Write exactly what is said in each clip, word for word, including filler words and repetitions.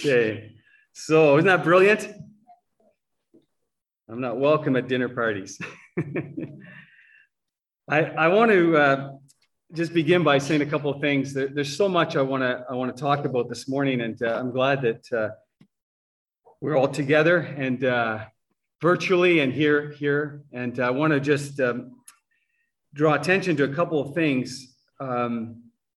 Okay, so isn't that brilliant? I'm not welcome at dinner parties. I, I want to uh, just begin by saying a couple of things. There, there's so much I want to I want to talk about this morning, and uh, I'm glad that uh, we're all together and uh, virtually and here here. And I want to just um, draw attention to a couple of things. Um,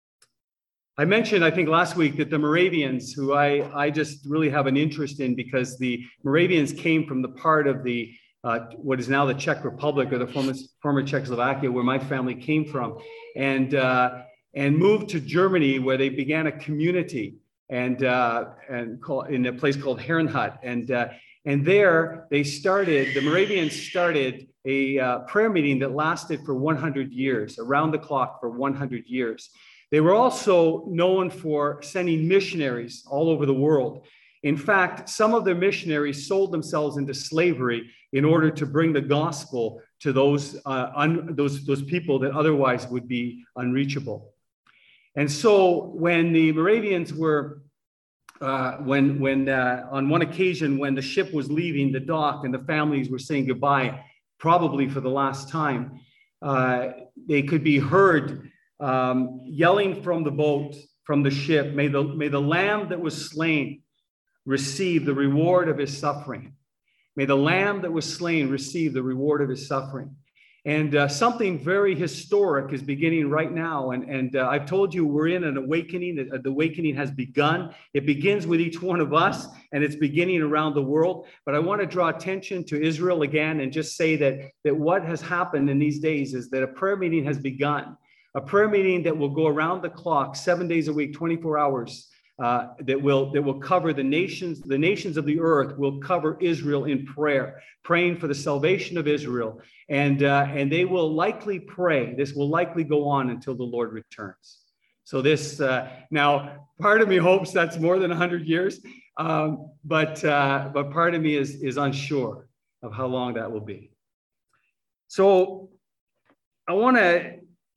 I mentioned, I think last week, that the Moravians, who I, I just really have an interest in, because the Moravians came from the part of the, uh, what is now the Czech Republic, or the former, former Czechoslovakia, where my family came from, and, uh, and moved to Germany, where they began a community and, uh, and call, in a place called Herrnhut. And, uh, and there they started, the Moravians started a uh, prayer meeting that lasted for one hundred years, around the clock for one hundred years. They were also known for sending missionaries all over the world. In fact, some of their missionaries sold themselves into slavery in order to bring the gospel to those, uh, un, those, those people that otherwise would be unreachable. And so when the Moravians were, uh, when, when uh, on one occasion, when the ship was leaving the dock and the families were saying goodbye, probably for the last time, uh, they could be heard Um, yelling from the boat, from the ship, may the, may the lamb that was slain receive the reward of his suffering. May the lamb that was slain receive the reward of his suffering. And uh, something very historic is beginning right now. And, and uh, I've told you we're in an awakening. The, the awakening has begun. It begins with each one of us, and it's beginning around the world. But I want to draw attention to Israel again and just say that, that what has happened in these days is that a prayer meeting has begun. A prayer meeting that will go around the clock, seven days a week, twenty-four hours, uh, that will that will cover the nations, the nations of the earth will cover Israel in prayer, praying for the salvation of Israel. And, uh, and they will likely pray. This will likely go on until the Lord returns. So this, uh, now, part of me hopes that's more than one hundred years, um, but, uh, but part of me is, is unsure of how long that will be. So I want to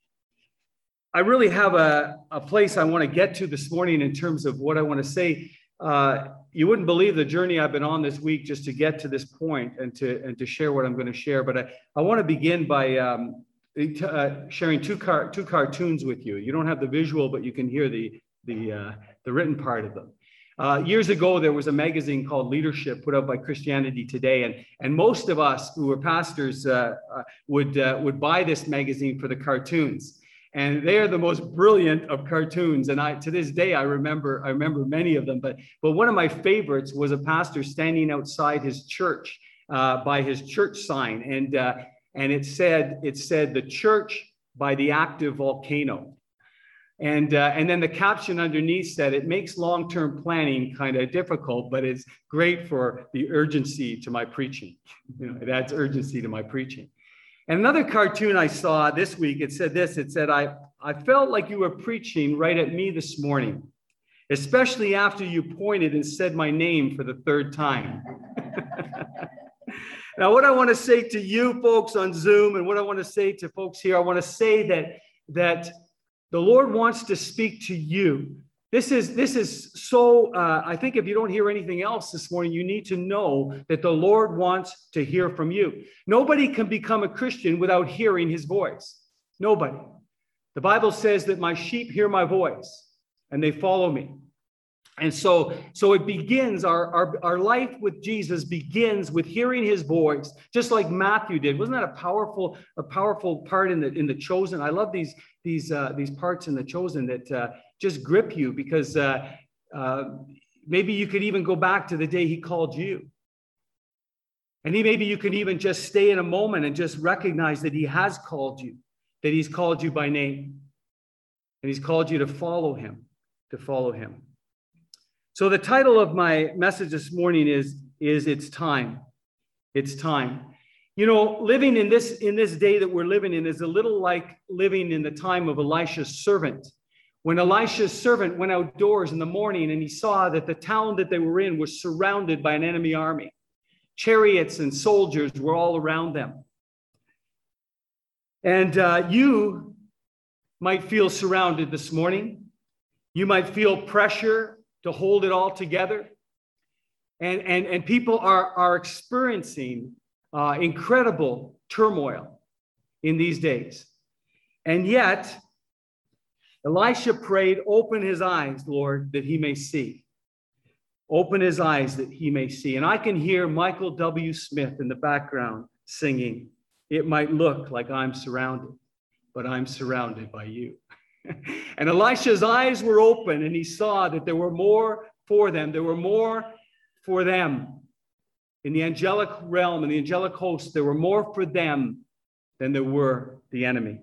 I really have a, a place I want to get to this morning in terms of what I want to say. Uh, you wouldn't believe the journey I've been on this week just to get to this point and to and to share what I'm going to share. But I, I want to begin by um, uh, sharing two car two cartoons with you. You don't have the visual, but you can hear the the uh, the written part of them. Uh, years ago, there was a magazine called Leadership put out by Christianity Today, and and most of us who were pastors uh, uh, would uh, would buy this magazine for the cartoons. And they are the most brilliant of cartoons. And I, to this day, I remember, I remember many of them. But, but one of my favorites was a pastor standing outside his church uh, by his church sign, and uh, and it said, it said, "The church by the active volcano." And uh, and then the caption underneath said, "It makes long-term planning kind of difficult, but it's great for the urgency to my preaching." You know, it adds urgency to my preaching. And another cartoon I saw this week, it said this, it said, I, I felt like you were preaching right at me this morning, especially after you pointed and said my name for the third time. Now, what I want to say to you folks on Zoom, and what I want to say to folks here, I want to say that, that the Lord wants to speak to you. This is, this is so, uh, I think if you don't hear anything else this morning, you need to know that the Lord wants to hear from you. Nobody can become a Christian without hearing his voice. Nobody. The Bible says that my sheep hear my voice and they follow me. And so, so it begins, our, our, our life with Jesus begins with hearing his voice, just like Matthew did. Wasn't that a powerful, a powerful part in the, in the Chosen? I love these, these, uh, these parts in the Chosen that uh, just grip you, because uh, uh, maybe you could even go back to the day he called you. And he, maybe you can even just stay in a moment and just recognize that he has called you, that he's called you by name, and he's called you to follow him, to follow him. So the title of my message this morning is, is It's Time. It's Time. You know, living in this, in this day that we're living in is a little like living in the time of Elisha's servant. When Elisha's servant went outdoors in the morning and he saw that the town that they were in was surrounded by an enemy army. Chariots and soldiers were all around them. And uh, you might feel surrounded this morning. You might feel pressure to hold it all together. And, and, and people are, are experiencing uh, incredible turmoil in these days. And yet, Elisha prayed, open his eyes, Lord, that he may see. Open his eyes that he may see. And I can hear Michael W. Smith in the background singing, it might look like I'm surrounded, but I'm surrounded by you. And Elisha's eyes were open, and he saw that there were more for them. There were more for them. In the angelic realm, in the angelic host, there were more for them than there were the enemy.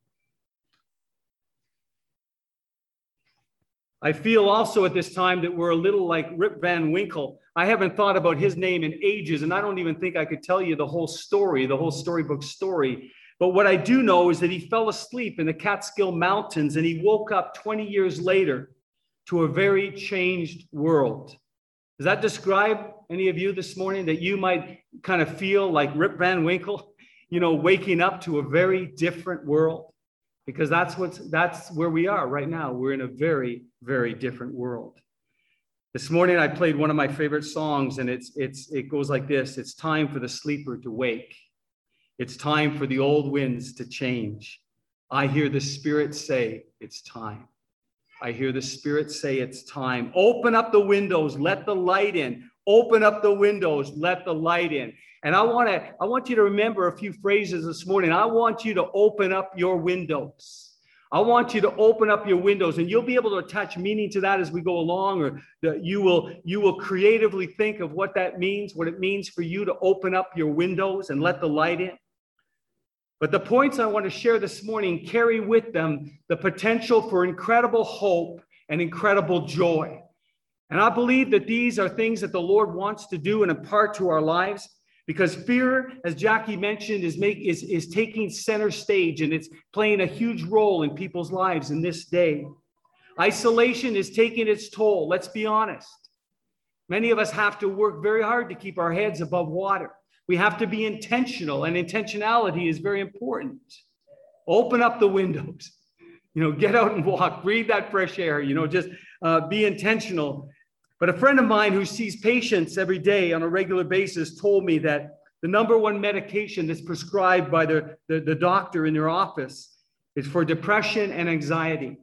I feel also at this time that we're a little like Rip Van Winkle. I haven't thought about his name in ages, and I don't even think I could tell you the whole story, the whole storybook story. But what I do know is that he fell asleep in the Catskill Mountains, and he woke up twenty years later to a very changed world. Does that describe any of you this morning, that you might kind of feel like Rip Van Winkle, you know, waking up to a very different world? Because that's what's that's where we are right now. We're in a very, very different world. This morning I played one of my favorite songs, and it's it's it goes like this. It's time for the sleeper to wake. It's time for the old winds to change. I hear the Spirit say it's time. I hear the Spirit say it's time. Open up the windows, let the light in. Open up the windows, let the light in. And I want to I want you to remember a few phrases this morning. I want you to open up your windows. I want you to open up your windows, and you'll be able to attach meaning to that as we go along, or that you will you will creatively think of what that means, what it means for you to open up your windows and let the light in. But the points I want to share this morning carry with them the potential for incredible hope and incredible joy. And I believe that these are things that the Lord wants to do and impart to our lives, because fear, as Jackie mentioned, is, make, is, is taking center stage, and it's playing a huge role in people's lives in this day. Isolation is taking its toll. Let's be honest. Many of us have to work very hard to keep our heads above water. We have to be intentional, and intentionality is very important. Open up the windows, you know, get out and walk, breathe that fresh air, you know, just uh, be intentional. But a friend of mine who sees patients every day on a regular basis told me that the number one medication that's prescribed by the, the, the doctor in their office is for depression and anxiety.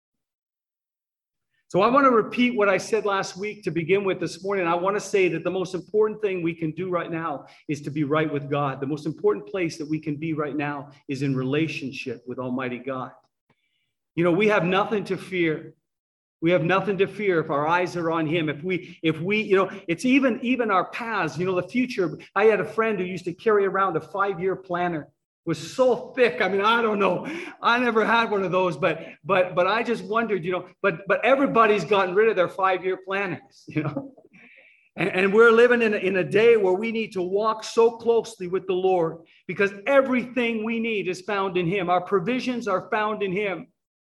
So I want to repeat what I said last week to begin with this morning. I want to say that the most important thing we can do right now is to be right with God. The most important place that we can be right now is in relationship with Almighty God. You know, we have nothing to fear. We have nothing to fear if our eyes are on him. If we, if we, you know, it's even, even our paths, you know, the future. I had a friend who used to carry around a five-year planner. It was so thick. I mean, I don't know. I never had one of those, but, but, but I just wondered, you know, but, but everybody's gotten rid of their five-year planners, you know, and, and we're living in a, in a day where we need to walk so closely with the Lord, because everything we need is found in him. Our provisions are found in him.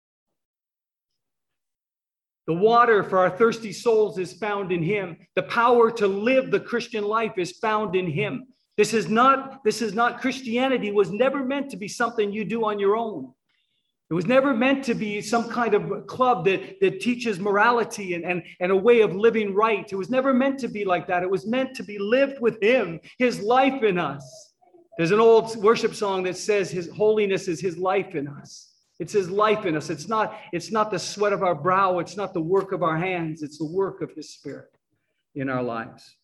The water for our thirsty souls is found in him. The power to live the Christian life is found in him. This is not, this is not Christianity was never meant to be something you do on your own. It was never meant to be some kind of club that, that teaches morality and, and, and a way of living right. It was never meant to be like that. It was meant to be lived with him, his life in us. There's an old worship song that says his holiness is his life in us. It's his life in us. It's not, it's not the sweat of our brow. It's not the work of our hands. It's the work of his Spirit in our lives.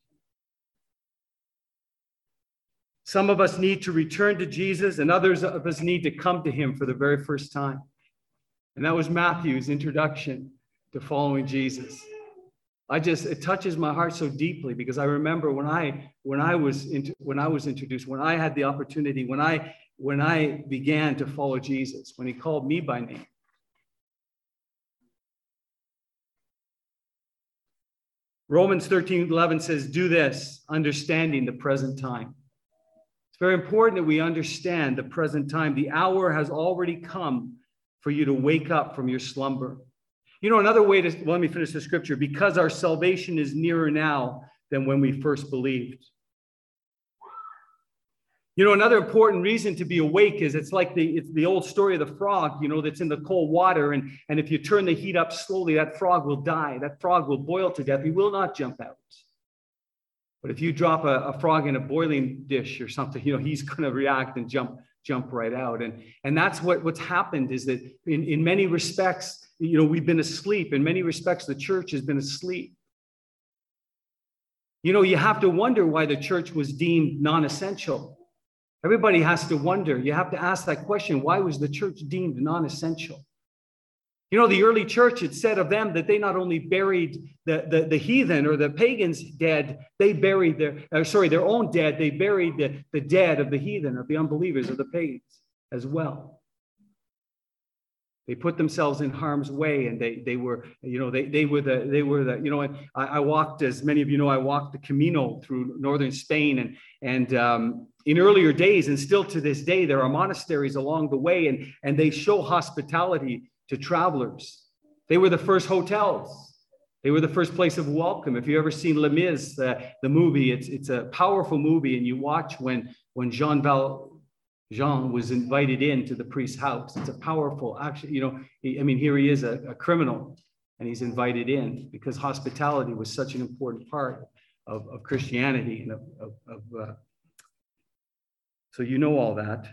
Some of us need to return to Jesus, and others of us need to come to him for the very first time. And that was Matthew's introduction to following Jesus. I just, it touches my heart so deeply, because I remember when I, when I was, into, when I was introduced, when I had the opportunity, when I, when I began to follow Jesus, when he called me by name. Romans thirteen eleven says, do this, understanding the present time. It's very important that we understand the present time. The hour has already come for you to wake up from your slumber. You know, another way to, well, let me finish the scripture, because our salvation is nearer now than when we first believed. You know, another important reason to be awake is it's like the, it's the old story of the frog, you know, that's in the cold water. And, and if you turn the heat up slowly, that frog will die. That frog will boil to death. He will not jump out. But if you drop a, a frog in a boiling dish or something, you know, he's going to react and jump jump right out. And, and that's what, what's happened is that in, in many respects, you know, we've been asleep. In many respects, the church has been asleep. You know, you have to wonder why the church was deemed non-essential. Everybody has to wonder. You have to ask that question. Why was the church deemed non-essential? You know, the early church, it said of them that they not only buried the, the, the heathen or the pagans dead, they buried their, uh, sorry, their own dead. They buried the, the dead of the heathen, of the unbelievers, of the pagans as well. They put themselves in harm's way, and they they were, you know, they they were the they were the, you know, I, I walked, as many of you know, I walked the Camino through northern Spain, and and um, in earlier days, and still to this day, there are monasteries along the way, and and they show hospitality to travelers. They were the first hotels. They were the first place of welcome. If you've ever seen Les Mis, uh, the movie, it's it's a powerful movie, and you watch when when Jean Val. Jean was invited into the priest's house. It's a powerful, actually, you know, he, I mean, here he is, a, a criminal, and he's invited in because hospitality was such an important part of, of Christianity. And of, of, of uh, so you know all that.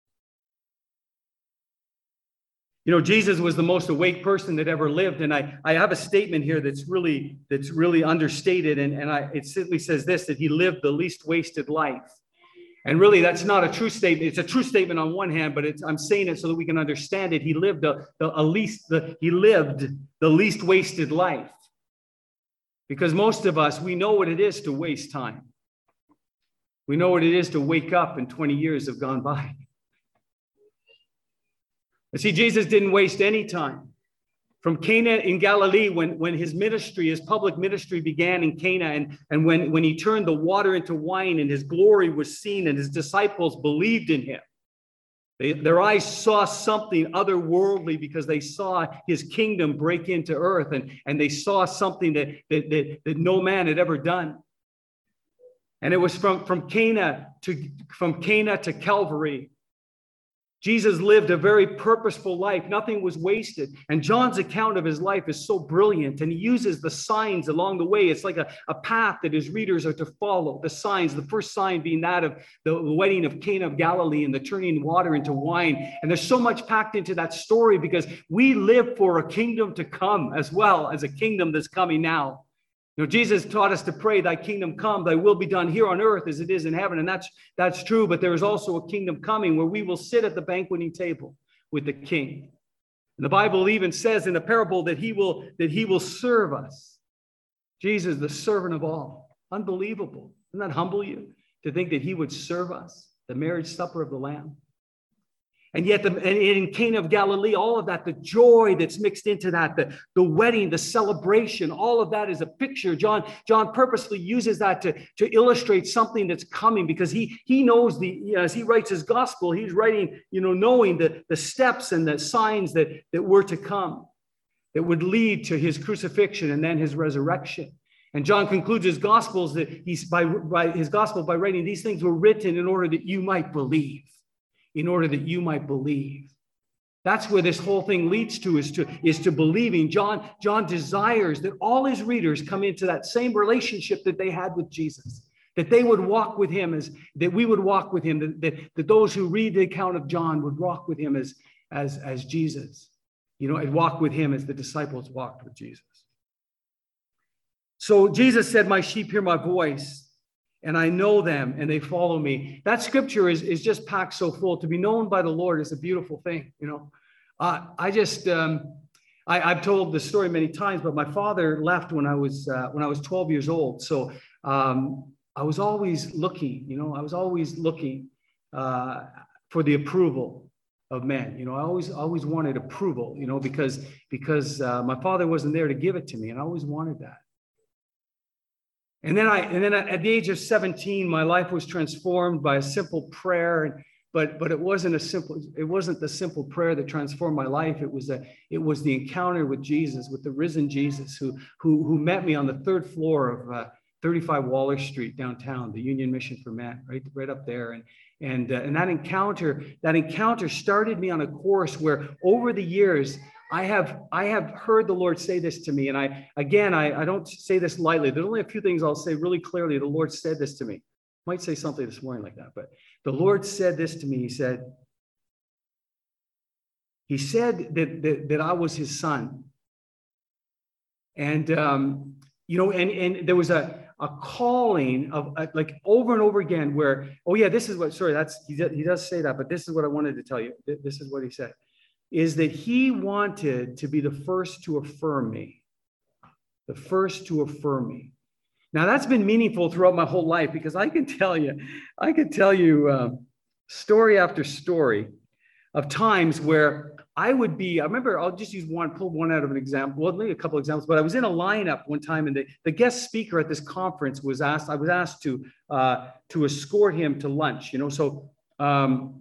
You know, Jesus was the most awake person that ever lived. And I, I have a statement here that's really, that's really understated. And, and I, it simply says this, that he lived the least wasted life. And really, that's not a true statement. It's a true statement on one hand, but it's, I'm saying it so that we can understand it. He lived a, the, a least, the, he lived the least wasted life. Because most of us, we know what it is to waste time. We know what it is to wake up and twenty years have gone by. And see, Jesus didn't waste any time. From Cana in Galilee, when, when his ministry, his public ministry began in Cana, and, and when, when he turned the water into wine and his glory was seen and his disciples believed in him. They, their eyes saw something otherworldly because they saw his kingdom break into earth, and, and they saw something that, that, that, that no man had ever done. And it was from, from Cana to, from Cana to Calvary. Jesus lived a very purposeful life. Nothing was wasted. And John's account of his life is so brilliant. And he uses the signs along the way. It's like a, a path that his readers are to follow. The signs, the first sign being that of the wedding of Cana of Galilee and the turning water into wine. And there's so much packed into that story because we live for a kingdom to come as well as a kingdom that's coming now. You know, Jesus taught us to pray, thy kingdom come, thy will be done here on earth as it is in heaven. And that's, that's true. But there is also a kingdom coming where we will sit at the banqueting table with the king. And the Bible even says in a parable that he will, that he will serve us. Jesus, the servant of all. Unbelievable. Doesn't that humble you to think that he would serve us, the marriage supper of the Lamb? And yet, the, and in Cana of Galilee, all of that, the joy that's mixed into that, the, the wedding, the celebration, all of that is a picture. John, John purposely uses that to, to illustrate something that's coming because he, he knows the, you know, as he writes his gospel, he's writing, you know, knowing the, the steps and the signs that, that were to come, that would lead to his crucifixion and then his resurrection. And John concludes his gospels that he's by, by his gospel by writing, these things were written in order that you might believe. In order that you might believe. That's where this whole thing leads to, is to, is to believing. John, John desires that all his readers come into that same relationship that they had with Jesus, that they would walk with him as, that we would walk with him, that, that, that those who read the account of John would walk with him as, as, as Jesus, you know, and walk with him as the disciples walked with Jesus. So Jesus said, my sheep hear my voice. And I know them and they follow me. That scripture is, is just packed so full. To be known by the Lord is a beautiful thing. You know, uh, I just, um, I, I've told the story many times, but my father left when I was, uh, when I was twelve years old. So um, I was always looking, you know, I was always looking uh, for the approval of men. You know, I always, always wanted approval, you know, because, because uh, my father wasn't there to give it to me. And I always wanted that. And then I, and then at the age of seventeen, my life was transformed by a simple prayer. But, but it wasn't a simple, it wasn't the simple prayer that transformed my life. It was a, it was the encounter with Jesus, with the risen Jesus, who, who, who met me on the third floor of uh, thirty-five Waller Street downtown, the Union Mission for Men, right, right up there. And, and, uh, and that encounter, that encounter started me on a course where over the years, I have, I have heard the Lord say this to me. And I, again, I, I don't say this lightly. There's only a few things I'll say really clearly. The Lord said this to me. Might say something this morning like that, but the Lord said this to me. He said, he said that, that, that I was his son. And, um, you know, and, and there was a, a calling of uh, like over and over again where, oh yeah, this is what, sorry, that's, he does, he does say that, but this is what I wanted to tell you. This is what he said, is that he wanted to be the first to affirm me, the first to affirm me. Now that's been meaningful throughout my whole life, because I can tell you, I can tell you um, story after story of times where I would be, I remember, I'll just use one, pull one out of an example, well, maybe a couple of examples, but I was in a lineup one time, and the, the guest speaker at this conference was asked, I was asked to, uh, to escort him to lunch, you know, so, um,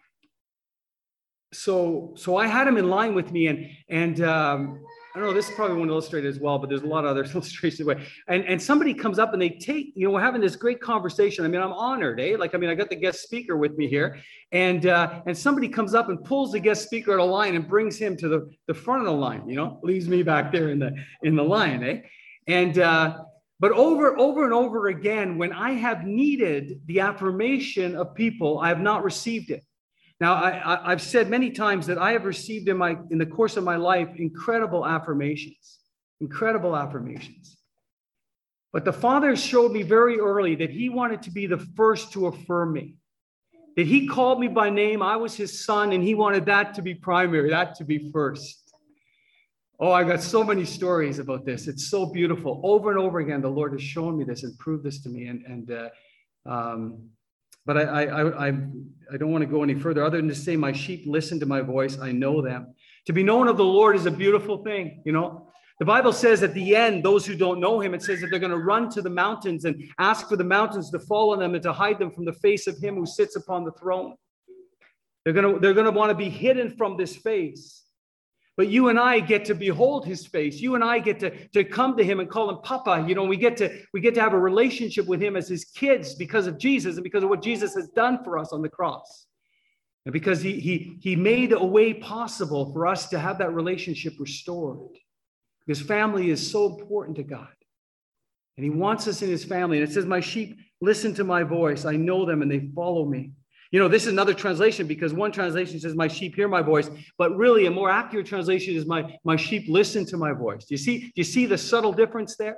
so, so I had him in line with me, and, and, um, I don't know, this is probably one illustrated as well, but there's a lot of other illustrations. And, and somebody comes up and they take, you know, we're having this great conversation. I mean, I'm honored, eh? Like, I mean, I got the guest speaker with me here, and uh, and somebody comes up and pulls the guest speaker out of line and brings him to the, the front of the line, you know, leaves me back there in the, in the line, eh? And, uh, but over, over and over again, when I have needed the affirmation of people, I have not received it. Now, I, I, I've said many times that I have received in my in the course of my life incredible affirmations, incredible affirmations. But the Father showed me very early that he wanted to be the first to affirm me, that he called me by name. I was his son, and he wanted that to be primary, that to be first. Oh, I got so many stories about this. It's so beautiful. Over and over again, the Lord has shown me this and proved this to me. And, and uh, um, But I, I, I, I don't want to go any further other than to say, my sheep listen to my voice. I know them. To be known of the Lord is a beautiful thing. You know, the Bible says at the end, those who don't know him, it says that they're going to run to the mountains and ask for the mountains to fall on them and to hide them from the face of him who sits upon the throne. They're going to, they're going to want to be hidden from this face. But you and I get to behold his face. You and I get to, to come to him and call him Papa. You know, we get to we get to have a relationship with him as his kids because of Jesus and because of what Jesus has done for us on the cross. And because he, he, he made a way possible for us to have that relationship restored. Because family is so important to God. And he wants us in his family. And it says, my sheep listen to my voice. I know them and they follow me. You know, this is another translation, because one translation says, my sheep hear my voice, but really a more accurate translation is my, my sheep listen to my voice. Do you see, do you see the subtle difference there?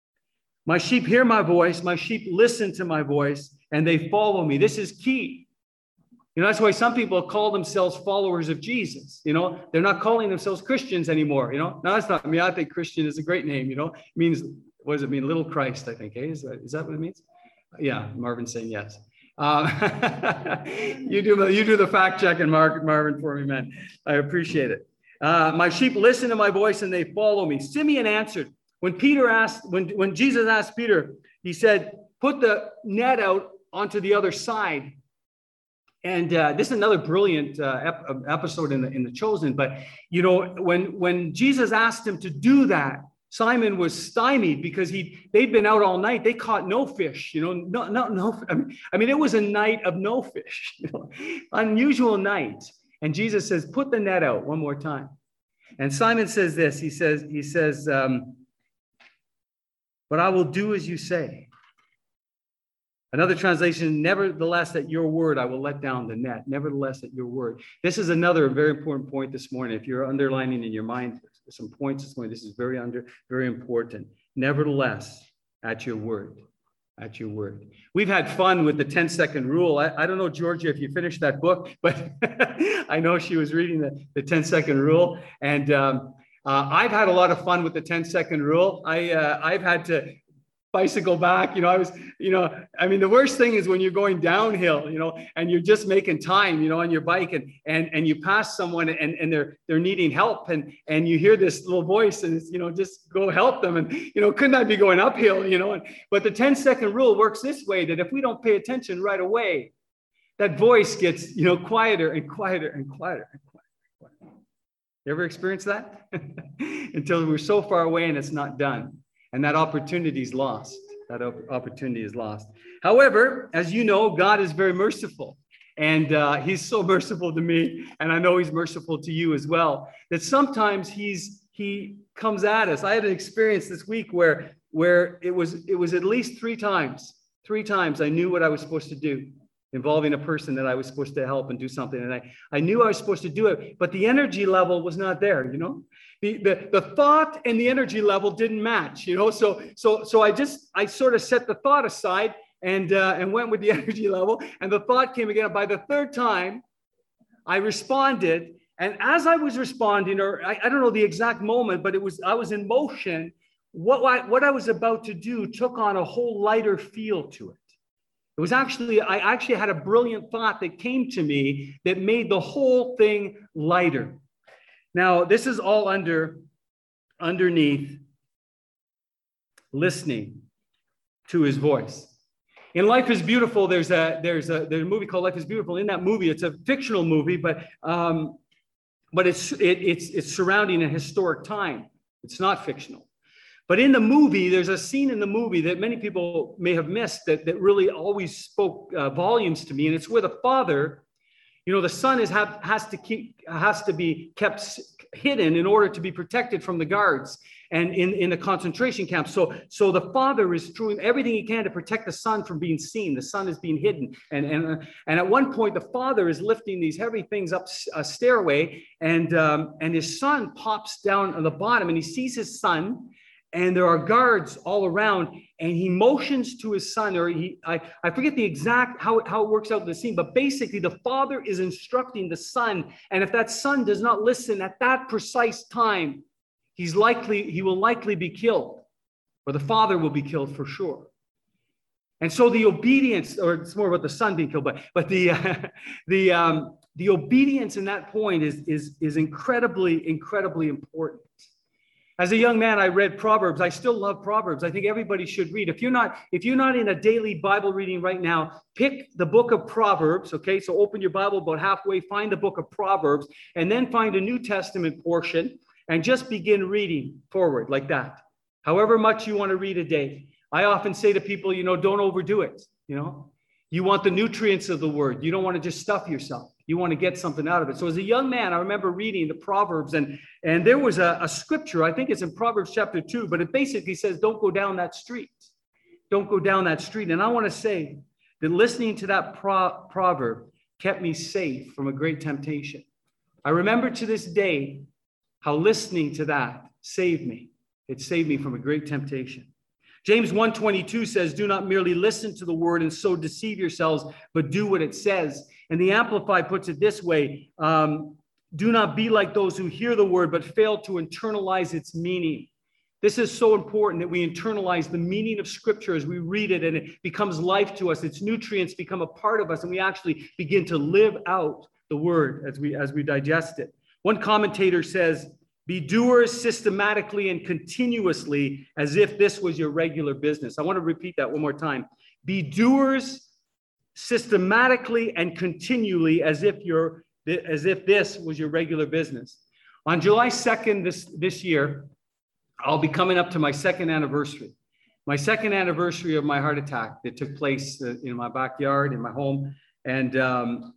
My sheep hear my voice, my sheep listen to my voice, and they follow me. This is key. You know, that's why some people call themselves followers of Jesus. You know, they're not calling themselves Christians anymore. You know, no, that's not, I mean, I think Christian is a great name, you know, it means, what does it mean? Little Christ, I think, eh? Is that, is that what it means? Yeah, Marvin's saying yes. Um, you do you do the fact checking, Mark, Marvin, for me, man. I appreciate it. Uh, my sheep listen to my voice and they follow me. Simeon answered when Peter asked, when when Jesus asked Peter, he said, "Put the net out onto the other side." And uh, this is another brilliant uh, ep episode in the in the Chosen. But you know, when when Jesus asked him to do that, Simon was stymied because he they'd been out all night. They caught no fish, you know, no, no, no. I mean, I mean, it was a night of no fish, you know, unusual night. And Jesus says, "Put the net out one more time." And Simon says this. He says, he says, um, "But I will do as you say." Another translation, "Nevertheless, at your word, I will let down the net." Nevertheless, at your word. This is another very important point this morning. If you're underlining in your mind some points this morning, this is very under, very important. Nevertheless, at your word, at your word. We've had fun with the ten second rule. I, I don't know, Georgia, if you finished that book, but I know she was reading the, the ten second rule. And um, uh, I've had a lot of fun with the ten second rule. I, uh, I've had to bicycle back, you know, I was, you know, I mean, the worst thing is when you're going downhill, you know, and you're just making time, you know, on your bike, and and and you pass someone and, and they're they're needing help, and and you hear this little voice and it's, you know, just go help them, and you know, couldn't I be going uphill, you know? And but the ten second rule works this way, that if we don't pay attention right away, that voice gets, you know, quieter and quieter and quieter and quieter. And quieter. You ever experienced that? Until we're so far away and it's not done. And that opportunity is lost. That op opportunity is lost. However, as you know, God is very merciful. And uh, he's so merciful to me, and I know he's merciful to you as well, that sometimes he's he comes at us. I had an experience this week where where it was it was at least three times, three times I knew what I was supposed to do, involving a person that I was supposed to help and do something. And I, I knew I was supposed to do it, but the energy level was not there, you know? The, the, the thought and the energy level didn't match, you know? So, so, so I just, I sort of set the thought aside and, uh, and went with the energy level, and the thought came again. By the third time, I responded. And as I was responding, or I, I don't know the exact moment, but it was, I was in motion. What I, what I was about to do took on a whole lighter feel to it. It was actually, I actually had a brilliant thought that came to me that made the whole thing lighter. Now, this is all under, underneath listening to his voice. In Life is Beautiful, there's a, there's a, there's a movie called Life is Beautiful. In that movie, it's a fictional movie, but, um, but it's, it, it's, it's surrounding a historic time. It's not fictional. But in the movie, there's a scene in the movie that many people may have missed that, that really always spoke uh, volumes to me. And it's where the father, you know, the son is have, has to keep has to be kept hidden in order to be protected from the guards and in, in the concentration camp. So, so the father is doing everything he can to protect the son from being seen. The son is being hidden. And, and, and at one point, the father is lifting these heavy things up a stairway, and, um, and his son pops down on the bottom, and he sees his son. And there are guards all around, and he motions to his son, or he, I, I forget the exact, how, how it works out in the scene, but basically the father is instructing the son. And if that son does not listen at that precise time, he's likely, he will likely be killed, or the father will be killed for sure. And so the obedience, or it's more about the son being killed, but, but the, uh, the, um, the obedience in that point is, is, is incredibly, incredibly important. As a young man, I read Proverbs. I still love Proverbs. I think everybody should read. If you're not, if you're not in a daily Bible reading right now, pick the book of Proverbs, okay? So open your Bible about halfway, find the book of Proverbs, and then find a New Testament portion and just begin reading forward like that. However much you want to read a day. I often say to people, you know, don't overdo it, you know? You want the nutrients of the word. You don't want to just stuff yourself. You want to get something out of it. So as a young man, I remember reading the Proverbs, and, and there was a, a scripture, I think it's in Proverbs chapter two, but it basically says, don't go down that street. Don't go down that street. And I want to say that listening to that pro- proverb kept me safe from a great temptation. I remember to this day how listening to that saved me. It saved me from a great temptation. James one twenty-two says, do not merely listen to the word and so deceive yourselves, but do what it says. And the Amplified puts it this way, um, do not be like those who hear the word, but fail to internalize its meaning. This is so important that we internalize the meaning of Scripture as we read it, and it becomes life to us. Its nutrients become a part of us, and we actually begin to live out the word as we, as we digest it. One commentator says, be doers systematically and continuously as if this was your regular business. I want to repeat that one more time. Be doers systematically and continually as if you're as if this was your regular business. On July second this, this year, I'll be coming up to my second anniversary. My second anniversary of my heart attack that took place in my backyard, in my home. And um,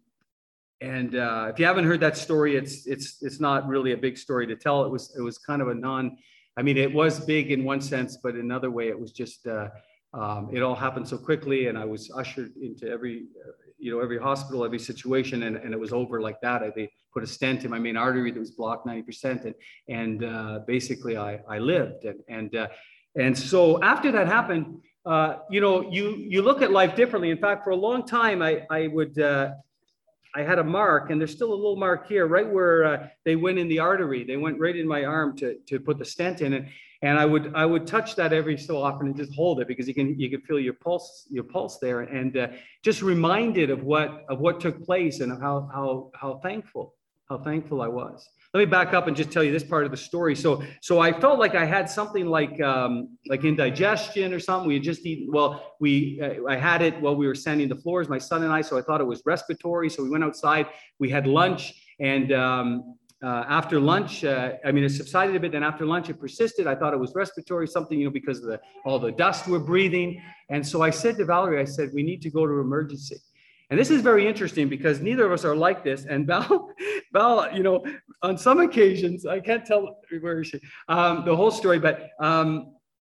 And uh, if you haven't heard that story, it's it's it's not really a big story to tell. It was it was kind of a non, I mean, it was big in one sense, but in another way, it was just uh, um, it all happened so quickly, and I was ushered into every uh, you know every hospital, every situation, and, and it was over like that. I, they put a stent in my main artery that was blocked ninety percent, and and uh, basically I I lived, and and uh, and so after that happened, uh, you know, you you look at life differently. In fact, for a long time, I I would. Uh, I had a mark, and there's still a little mark here, right where uh, they went in the artery. They went right in my arm to, to put the stent in, and and I would I would touch that every so often and just hold it because you can you can feel your pulse your pulse there, and uh, just reminded of what of what took place and how how how thankful how thankful I was. Let me back up and just tell you this part of the story. So, so I felt like I had something like, um, like indigestion or something. We had just eaten, well, we, uh, I had it while we were sanding the floors, my son and I, so I thought it was respiratory. So we went outside, we had lunch, and um, uh, after lunch, uh, I mean, it subsided a bit. Then after lunch, it persisted. I thought it was respiratory, something, you know, because of the, all the dust we're breathing. And so I said to Valerie, I said, we need to go to emergency. And this is very interesting because neither of us are like this. And Val, Val, you know, on some occasions, I can't tell where is she, um, the whole story, but um,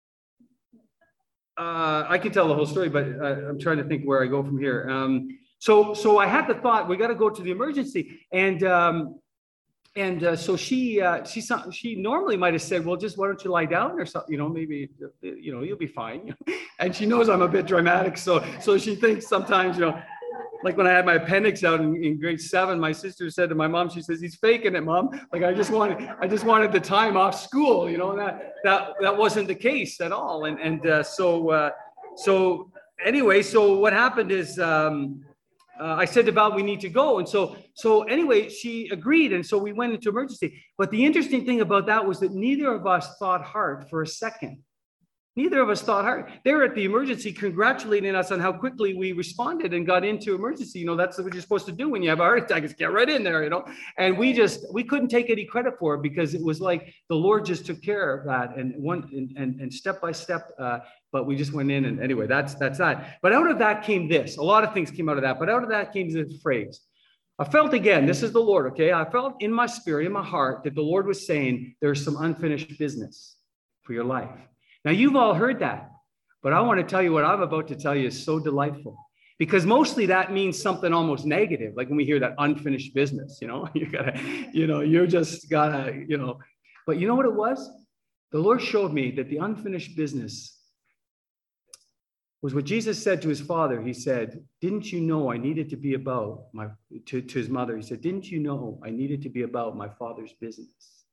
uh, I can tell the whole story, but uh, I'm trying to think where I go from here. Um, so, so I had the thought, we got to go to the emergency. And, um, and uh, so she, uh, she, she normally might've said, well, just why don't you lie down or something, you know, maybe, you know, you'll be fine. And she knows I'm a bit dramatic. So, so she thinks sometimes, you know, like when I had my appendix out in, in grade seven, my sister said to my mom, she says, he's faking it, Mom. Like, I just wanted, I just wanted the time off school, you know, and that, that, that wasn't the case at all. And, and uh, so, uh, so anyway, so what happened is, um, uh, I said to Val, we need to go. And so, so anyway, she agreed. And so we went into emergency. But the interesting thing about that was that neither of us thought hard for a second. Neither of us thought hard. They were at the emergency congratulating us on how quickly we responded and got into emergency. You know, that's what you're supposed to do when you have a heart attack, is get right in there, you know. And we just, we couldn't take any credit for it because it was like the Lord just took care of that and one and, and, and step by step, uh, but we just went in and anyway, that's, that's that. But out of that came this, a lot of things came out of that, but out of that came this phrase. I felt again, this is the Lord, okay? I felt in my spirit, in my heart, that the Lord was saying, there's some unfinished business for your life. Now, you've all heard that, but I want to tell you what I'm about to tell you is so delightful, because mostly that means something almost negative. Like when we hear that unfinished business, you know, you gotta, you know, you're just gotta, you know, but you know what it was? The Lord showed me that the unfinished business was what Jesus said to his father. He said, didn't you know I needed to be about my, to, to his mother, he said, didn't you know I needed to be about my father's business?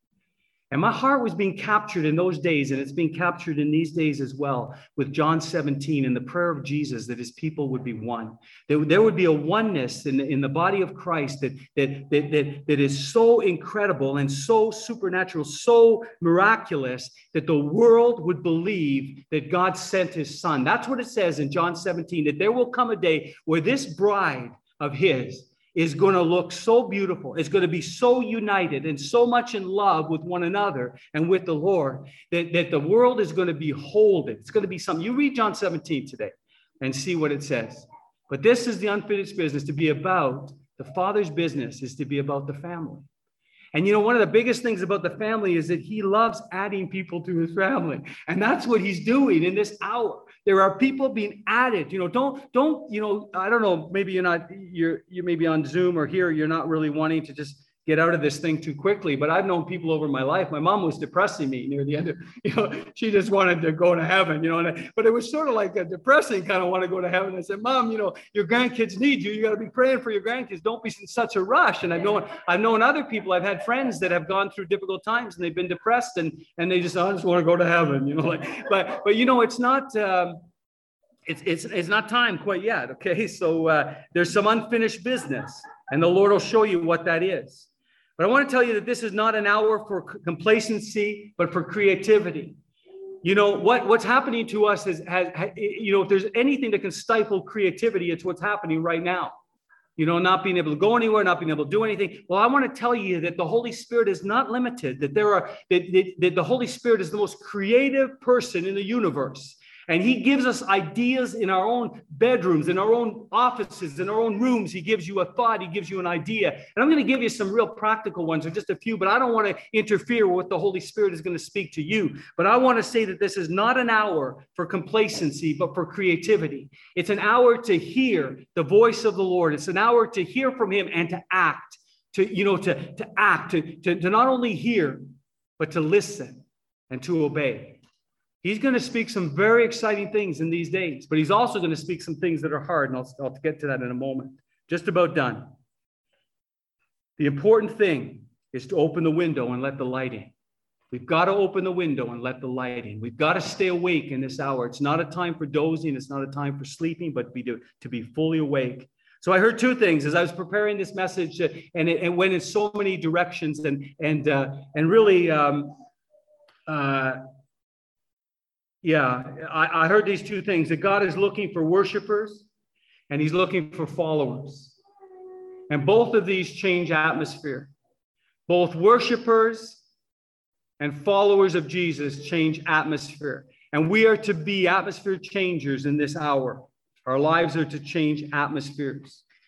And my heart was being captured in those days, and it's being captured in these days as well, with John seventeen and the prayer of Jesus that his people would be one. That there would be a oneness in the, in the body of Christ that, that, that, that, that is so incredible and so supernatural, so miraculous, that the world would believe that God sent his son. That's what it says in John seventeen, that there will come a day where this bride of his is going to look so beautiful. It's going to be so united and so much in love with one another and with the Lord that, that the world is going to behold it. It's going to be something. You read John seventeen today and see what it says. But this is the unfinished business. To be about the Father's business is to be about the family. And you know, one of the biggest things about the family is that he loves adding people to his family. And that's what he's doing in this hour. There are people being added, you know, don't, don't, you know, I don't know, maybe you're not, you're, you may be on Zoom or here, you're not really wanting to just get out of this thing too quickly. But I've known people over my life. My mom was depressing me near the end of, you know, she just wanted to go to heaven, you know, and I, but it was sort of like a depressing kind of want to go to heaven. I said, Mom, you know, your grandkids need you. You got to be praying for your grandkids. Don't be in such a rush. And I've known, I've known other people, I've had friends that have gone through difficult times and they've been depressed and, and they just, I just want to go to heaven, you know, like, but, but, you know, it's not, um, it's, it's, it's not time quite yet. Okay. So uh, there's some unfinished business and the Lord will show you what that is. But I want to tell you that this is not an hour for complacency, but for creativity. You know, what, what's happening to us is, has, you know, if there's anything that can stifle creativity, it's what's happening right now. You know, not being able to go anywhere, not being able to do anything. Well, I want to tell you that the Holy Spirit is not limited, that there are, that, that, that the Holy Spirit is the most creative person in the universe. And he gives us ideas in our own bedrooms, in our own offices, in our own rooms. He gives you a thought. He gives you an idea. And I'm going to give you some real practical ones, or just a few, but I don't want to interfere with what the Holy Spirit is going to speak to you. But I want to say that this is not an hour for complacency, but for creativity. It's an hour to hear the voice of the Lord. It's an hour to hear from him and to act, to, you know, to, to act, to, to, to not only hear, but to listen and to obey. He's going to speak some very exciting things in these days, but he's also going to speak some things that are hard, and I'll, I'll get to that in a moment. Just about done. The important thing is to open the window and let the light in. We've got to open the window and let the light in. We've got to stay awake in this hour. It's not a time for dozing. It's not a time for sleeping, but be to, to be fully awake. So I heard two things as I was preparing this message, and it, it went in so many directions, and, and, uh, and really... Um, uh, Yeah, I, I heard these two things, that God is looking for worshipers and he's looking for followers. And both of these change atmosphere. Both worshipers and followers of Jesus change atmosphere. And we are to be atmosphere changers in this hour. Our lives are to change atmospheres.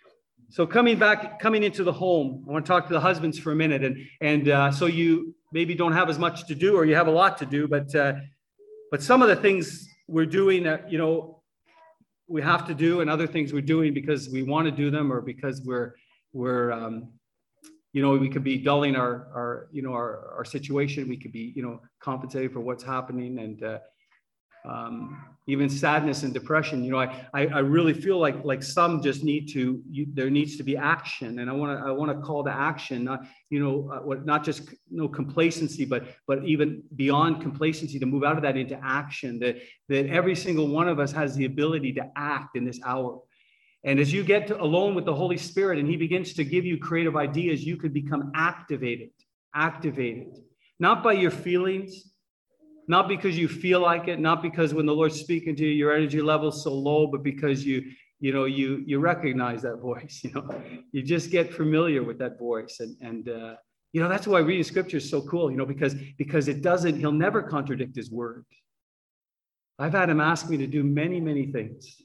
So coming back, coming into the home, I want to talk to the husbands for a minute. And, and uh, so you maybe don't have as much to do, or you have a lot to do, but, uh, but some of the things we're doing, uh, you know, we have to do, and other things we're doing because we want to do them, or because we're, we're, um, you know, we could be dulling our, our, you know, our, our situation. We could be, you know, compensating for what's happening, and uh, um, even sadness and depression. You know, I, I, I really feel like, like some just need to, you, there needs to be action. And I want to, I want to call to action, not, you know, uh, what, not just, you know, complacency, but, but even beyond complacency, to move out of that into action, that, that every single one of us has the ability to act in this hour. And as you get to, alone with the Holy Spirit, and he begins to give you creative ideas, you could become activated, activated, not by your feelings, not because you feel like it, not because when the Lord's speaking to you, your energy level's so low, but because you, you know, you, you recognize that voice, you know, you just get familiar with that voice. And, and, uh, you know, that's why reading scripture is so cool, you know, because, because it doesn't, he'll never contradict his word. I've had him ask me to do many, many things.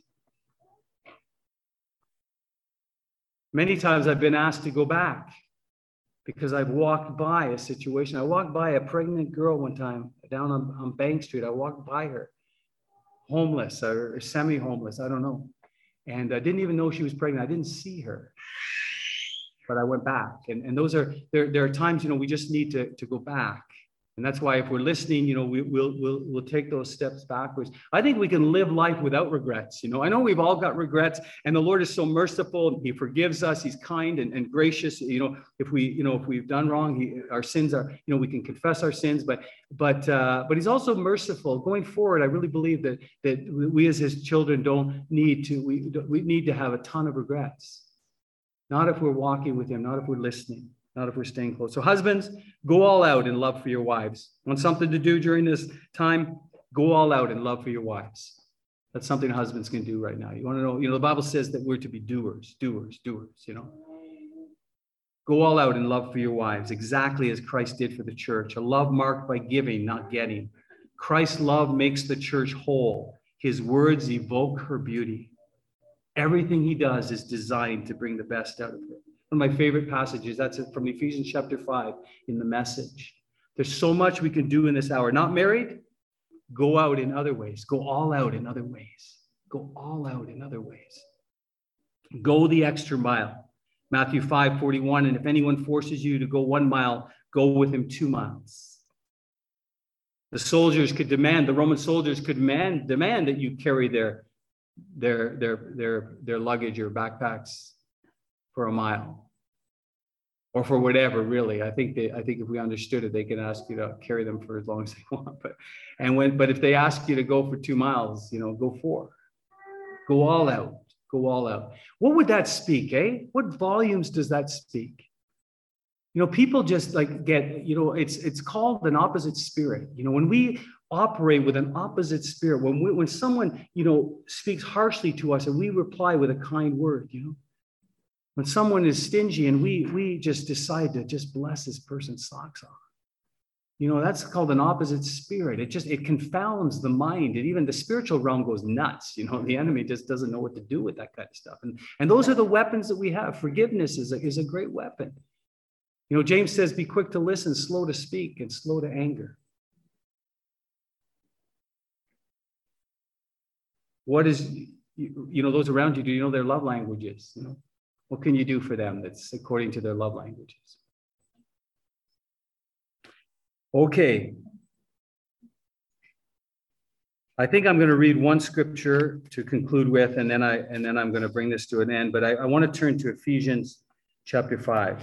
Many times I've been asked to go back because I've walked by a situation. I walked by a pregnant girl one time down on, on Bank Street. I walked by her, homeless or semi-homeless, I don't know. And I didn't even know she was pregnant. I didn't see her, but I went back. And, and those are, there, there are times, you know, we just need to, to go back. And that's why if we're listening, you know, we, we'll, we'll, we'll take those steps backwards. I think we can live life without regrets. You know, I know we've all got regrets, and the Lord is so merciful. He forgives us. He's kind and, and gracious. You know, if we, you know, if we've done wrong, he, our sins are, you know, we can confess our sins, but, but, uh, but he's also merciful. Going forward, I really believe that, that we as his children don't need to, we, we need to have a ton of regrets. Not if we're walking with him, not if we're listening. Not if we're staying close. So husbands, go all out in love for your wives. Want something to do during this time? Go all out in love for your wives. That's something husbands can do right now. You want to know, you know, the Bible says that we're to be doers, doers, doers, you know. Go all out in love for your wives, exactly as Christ did for the church. A love marked by giving, not getting. Christ's love makes the church whole. His words evoke her beauty. Everything he does is designed to bring the best out of her. One of my favorite passages, that's it from Ephesians chapter five in the Message. There's so much we can do in this hour. Not married? Go out in other ways. Go all out in other ways. Go all out in other ways. Go the extra mile. Matthew five forty-one, and if anyone forces you to go one mile, go with him two miles. The soldiers could demand, the Roman soldiers could demand, demand that you carry their, their, their, their, their luggage or backpacks for a mile, or for whatever, really. I think they, I think if we understood it, they could ask you to carry them for as long as they want. But, and when, but if they ask you to go for two miles, you know, go four. Go all out. Go all out. What would that speak, eh? What volumes does that speak? You know, people just like get, you know, it's it's called an opposite spirit. You know, when we operate with an opposite spirit, when we, when someone, you know, speaks harshly to us and we reply with a kind word, you know. When someone is stingy and we we just decide to just bless this person's socks off, you know, that's called an opposite spirit. It just, it confounds the mind. And even the spiritual realm goes nuts. You know, the enemy just doesn't know what to do with that kind of stuff. And, and those are the weapons that we have. Forgiveness is a, is a great weapon. You know, James says, be quick to listen, slow to speak, and slow to anger. What is, you, you know, those around you, do you know their love languages? You know? What can you do for them that's according to their love languages? Okay. I think I'm going to read one scripture to conclude with, and then I and then I'm going to bring this to an end. But I, I want to turn to Ephesians chapter five.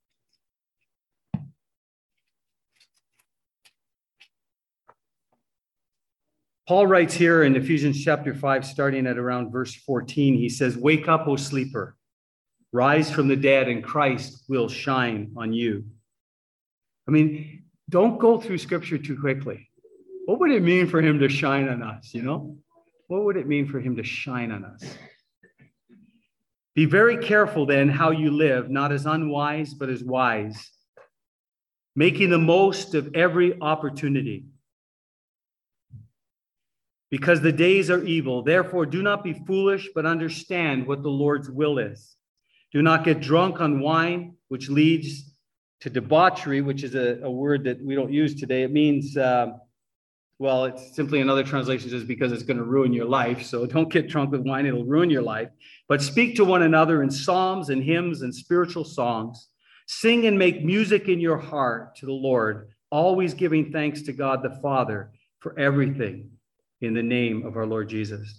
Paul writes here in Ephesians chapter five, starting at around verse fourteen, he says, "Wake up, O sleeper. Rise from the dead, and Christ will shine on you." I mean, don't go through scripture too quickly. What would it mean for him to shine on us, you know? What would it mean for him to shine on us? "Be very careful then how you live, not as unwise, but as wise, making the most of every opportunity. Because the days are evil. Therefore, do not be foolish, but understand what the Lord's will is. Do not get drunk on wine, which leads to debauchery, which is a, a word that we don't use today. It means, uh, well, it's simply another translation says because it's going to ruin your life. So don't get drunk with wine, it'll ruin your life. But speak to one another in psalms and hymns and spiritual songs. Sing and make music in your heart to the Lord, always giving thanks to God the Father for everything in the name of our Lord Jesus.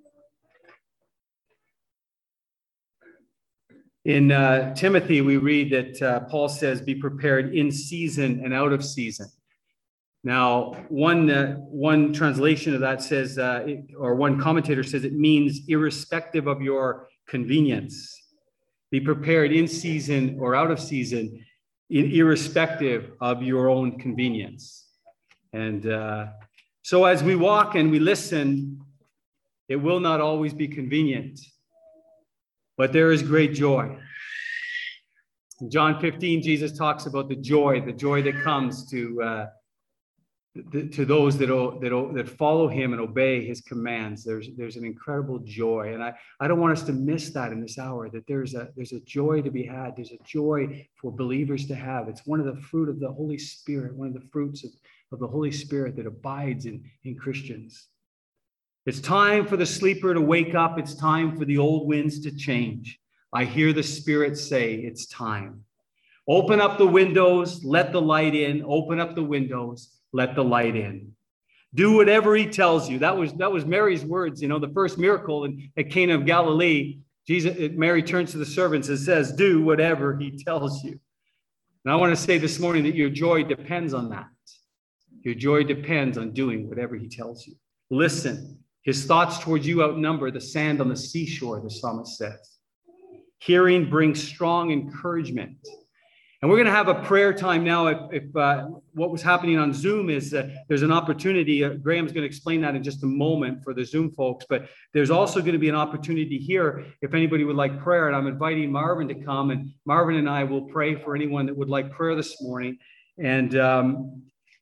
In uh, Timothy, we read that uh, Paul says, be prepared in season and out of season. Now, one, uh, one translation of that says, uh, it, or one commentator says it means irrespective of your convenience. Be prepared in season or out of season, irrespective of your own convenience. And uh, so as we walk and we listen, it will not always be convenient, but there is great joy. In John fifteen, Jesus talks about the joy, the joy that comes to uh, to those that, that, that follow him and obey his commands. There's, there's an incredible joy. And I, I don't want us to miss that in this hour, that there's a, there's a joy to be had. There's a joy for believers to have. It's one of the fruit of the Holy Spirit, one of the fruits of, of the Holy Spirit that abides in, in Christians. It's time for the sleeper to wake up. It's time for the old winds to change. I hear the Spirit say it's time. Open up the windows, let the light in. Open up the windows. Let the light in. Do whatever he tells you. That was that was Mary's words. You know, the first miracle in, at Cana of Galilee, Jesus, Mary turns to the servants and says, do whatever he tells you. And I want to say this morning that your joy depends on that. Your joy depends on doing whatever he tells you. Listen, his thoughts towards you outnumber the sand on the seashore, the psalmist says. Hearing brings strong encouragement. And we're going to have a prayer time now. If, if uh, what was happening on Zoom is uh, there's an opportunity. Uh, Graham's going to explain that in just a moment for the Zoom folks. But there's also going to be an opportunity here if anybody would like prayer. And I'm inviting Marvin to come. And Marvin and I will pray for anyone that would like prayer this morning. And um,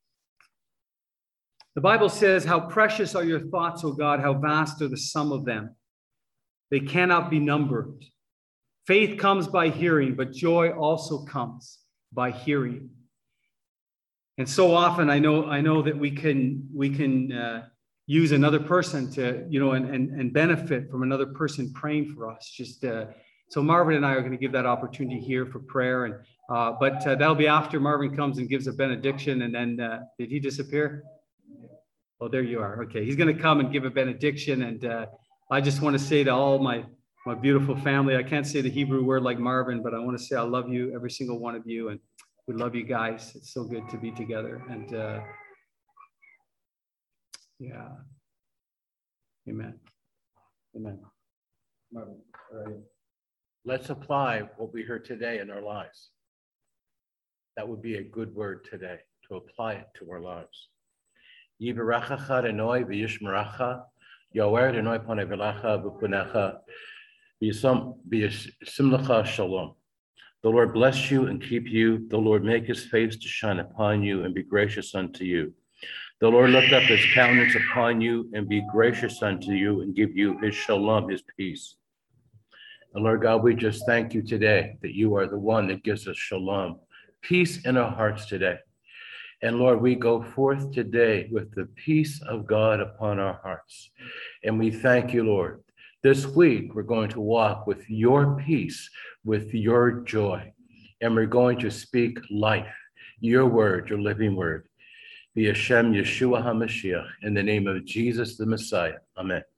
the Bible says, how precious are your thoughts, O God, how vast are the sum of them. They cannot be numbered. Faith comes by hearing, but joy also comes by hearing. And so often I know I know that we can we can uh, use another person to, you know, and, and, and benefit from another person praying for us. Just uh, so Marvin and I are going to give that opportunity here for prayer. And uh, but uh, that'll be after Marvin comes and gives a benediction. And then uh, did he disappear? Oh, there you are. Okay, he's going to come and give a benediction. And uh, I just want to say to all my My beautiful family, I can't say the Hebrew word like Marvin, but I want to say I love you, every single one of you, and we love you guys. It's so good to be together. And uh, yeah, amen. Amen. Marvin, all right. Let's apply what we heard today in our lives. That would be a good word today, to apply it to our lives. Yivarachacha Adonai v'yishmeracha, Yoer Adonai panei v'lecha v'punecha, B'yisimlecha shalom. The Lord bless you and keep you. The Lord make his face to shine upon you and be gracious unto you. The Lord lift up his countenance upon you and be gracious unto you and give you his shalom, his peace. And Lord God, we just thank you today that you are the one that gives us shalom, peace in our hearts today. And Lord, we go forth today with the peace of God upon our hearts. And we thank you, Lord. This week, we're going to walk with your peace, with your joy, and we're going to speak life, your word, your living word. Be Hashem Yeshua HaMashiach, in the name of Jesus the Messiah. Amen.